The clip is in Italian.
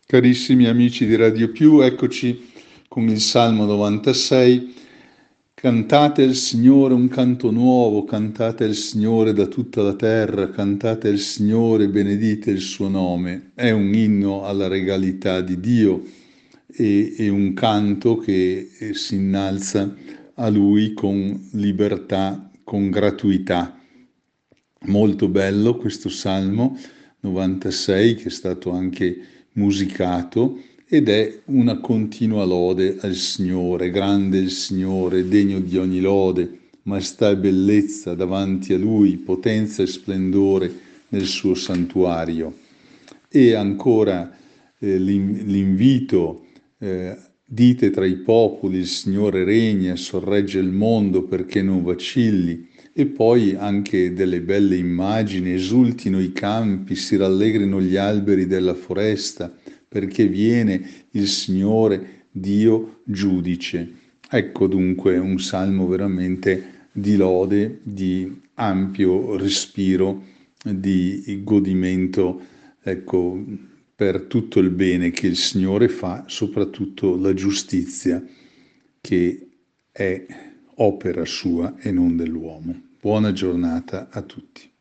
Carissimi amici di Radio Più, eccoci con il Salmo 96. Cantate al Signore un canto nuovo, cantate al Signore da tutta la terra, cantate al Signore, benedite il suo nome. È un inno alla regalità di Dio e un canto che si innalza a Lui con libertà, con gratuità. Molto bello questo Salmo 96 che è stato anche musicato ed è una continua lode al Signore. Grande il Signore, degno di ogni lode, maestà e bellezza davanti a Lui, potenza e splendore nel suo santuario. E ancora l'invito, dite tra i popoli, il Signore regna, sorregge il mondo perché non vacilli. E poi anche delle belle immagini, esultino i campi, si rallegrino gli alberi della foresta, perché viene il Signore Dio giudice. Ecco dunque un salmo veramente di lode, di ampio respiro, di godimento, ecco, per tutto il bene che il Signore fa, soprattutto la giustizia che è opera sua e non dell'uomo. Buona giornata a tutti.